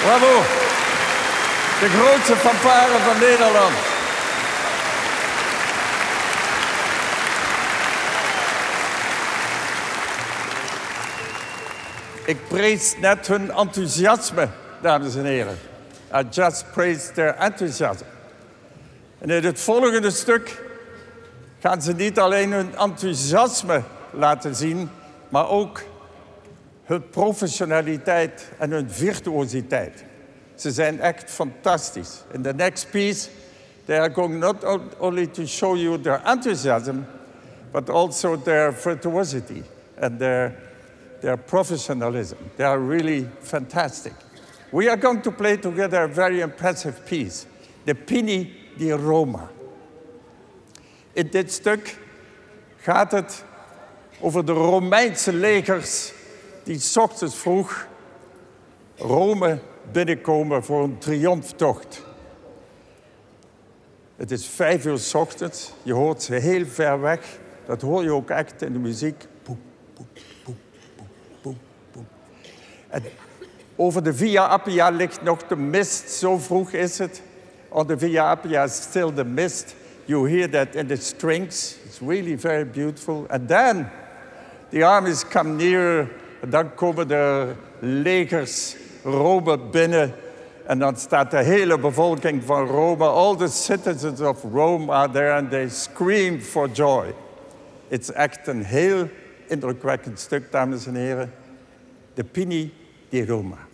Bravo. De grootste fanfare van Nederland. Ik prees net hun enthousiasme, dames en heren. I just praised their enthusiasm. En in het volgende stuk gaan ze niet alleen hun enthousiasme laten zien, maar ook hun professionaliteit en hun virtuositeit. Ze zijn echt fantastisch. In the next piece, they are going not only to show you their enthusiasm, but also their virtuosity and their professionalism. They are really fantastic. We are going to play together a very impressive piece, the Pini di Roma. In dit stuk gaat het over de Romeinse legers die 's ochtends vroeg Rome binnenkomen voor een triomftocht. Het is 5 uur 's ochtends, je hoort ze heel ver weg. Dat hoor je ook echt in de muziek. Boem, boem, boem, boem, boem, boem. En over de Via Appia ligt nog de mist, zo vroeg is het. On the Via Appia is still the mist. You hear that in the strings. It's really very beautiful. And then the armies come nearer. En dan komen de legers Rome binnen. En dan staat de hele bevolking van Rome. All the citizens of Rome are there and they scream for joy. Het is echt een heel indrukwekkend stuk, dames en heren. De Pini di Roma.